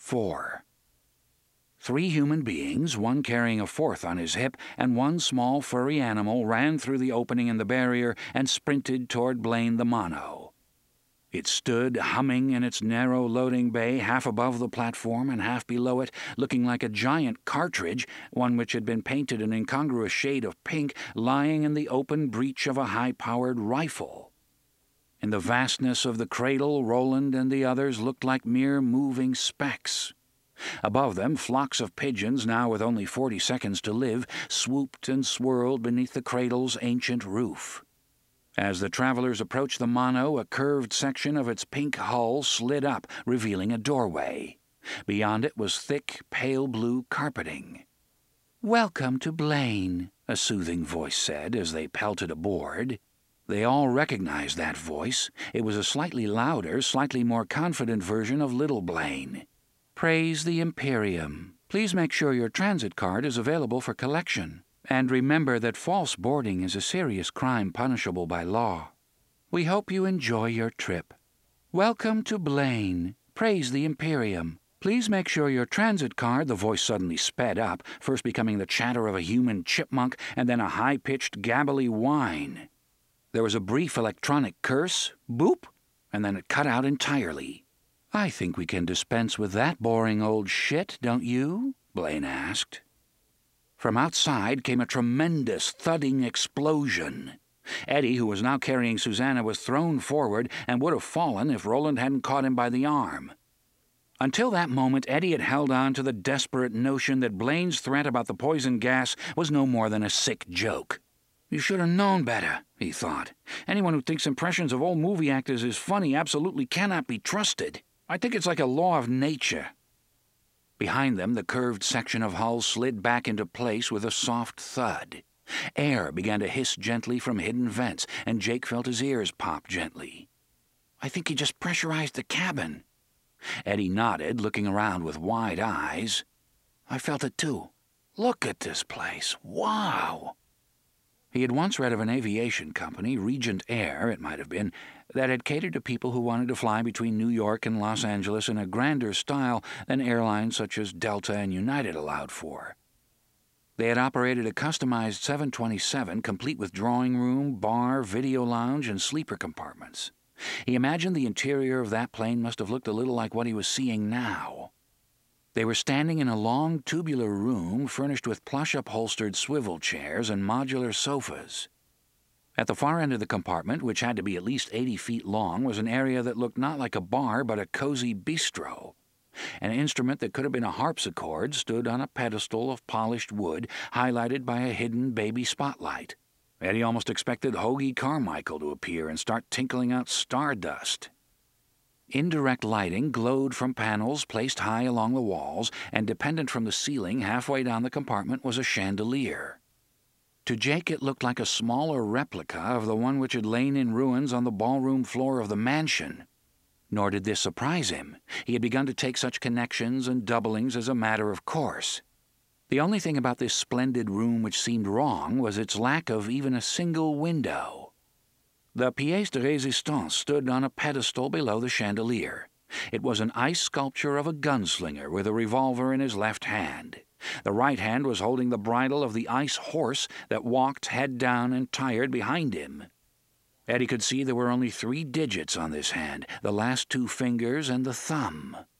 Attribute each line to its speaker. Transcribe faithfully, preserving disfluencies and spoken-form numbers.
Speaker 1: four. Three human beings, one carrying a fourth on his hip, and one small furry animal ran through the opening in the barrier and sprinted toward Blaine the Mono. It stood humming in its narrow loading bay, half above the platform and half below it, looking like a giant cartridge, one which had been painted an incongruous shade of pink, lying in the open breech of a high-powered rifle. In the vastness of the cradle, Roland and the others looked like mere moving specks. Above them, flocks of pigeons, now with only forty seconds to live, swooped and swirled beneath the cradle's ancient roof. As the travelers approached the Mono, a curved section of its pink hull slid up, revealing a doorway. Beyond it was thick, pale blue carpeting. "Welcome to Blaine," a soothing voice said as they pelted aboard. They all recognized that voice. It was a slightly louder, slightly more confident version of Little Blaine. "Praise the Imperium. Please make sure your transit card is available for collection. And remember that false boarding is a serious crime punishable by law. We hope you enjoy your trip. Welcome to Blaine. Praise the Imperium. Please make sure your transit card—" The voice suddenly sped up, first becoming the chatter of a human chipmunk and then a high-pitched, gabbly whine. There was a brief electronic curse, boop, and then it cut out entirely. "I think we can dispense with that boring old shit, don't you?" Blaine asked. From outside came a tremendous, thudding explosion. Eddie, who was now carrying Susanna, was thrown forward and would have fallen if Roland hadn't caught him by the arm. Until that moment, Eddie had held on to the desperate notion that Blaine's threat about the poison gas was no more than a sick joke. "You should have known better," he thought. "Anyone who thinks impressions of old movie actors is funny absolutely cannot be trusted. I think it's like a law of nature." Behind them, the curved section of hull slid back into place with a soft thud. Air began to hiss gently from hidden vents, and Jake felt his ears pop gently. "I think he just pressurized the cabin." Eddie nodded, looking around with wide eyes. "I felt it too. Look at this place. Wow!" He had once read of an aviation company, Regent Air, it might have been, that had catered to people who wanted to fly between New York and Los Angeles in a grander style than airlines such as Delta and United allowed for. They had operated a customized seven twenty-seven, complete with drawing room, bar, video lounge, and sleeper compartments. He imagined the interior of that plane must have looked a little like what he was seeing now. They were standing in a long, tubular room furnished with plush-upholstered swivel chairs and modular sofas. At the far end of the compartment, which had to be at least eighty feet long, was an area that looked not like a bar but a cozy bistro. An instrument that could have been a harpsichord stood on a pedestal of polished wood, highlighted by a hidden baby spotlight. Eddie almost expected Hoagie Carmichael to appear and start tinkling out stardust. Indirect lighting glowed from panels placed high along the walls, and dependent from the ceiling halfway down the compartment was a chandelier. To Jake it looked like a smaller replica of the one which had lain in ruins on the ballroom floor of the mansion. Nor did this surprise him. He had begun to take such connections and doublings as a matter of course. The only thing about this splendid room which seemed wrong was its lack of even a single window. The pièce de résistance stood on a pedestal below the chandelier. It was an ice sculpture of a gunslinger with a revolver in his left hand. The right hand was holding the bridle of the ice horse that walked head down and tired behind him. Eddie could see there were only three digits on this hand, the last two fingers and the thumb.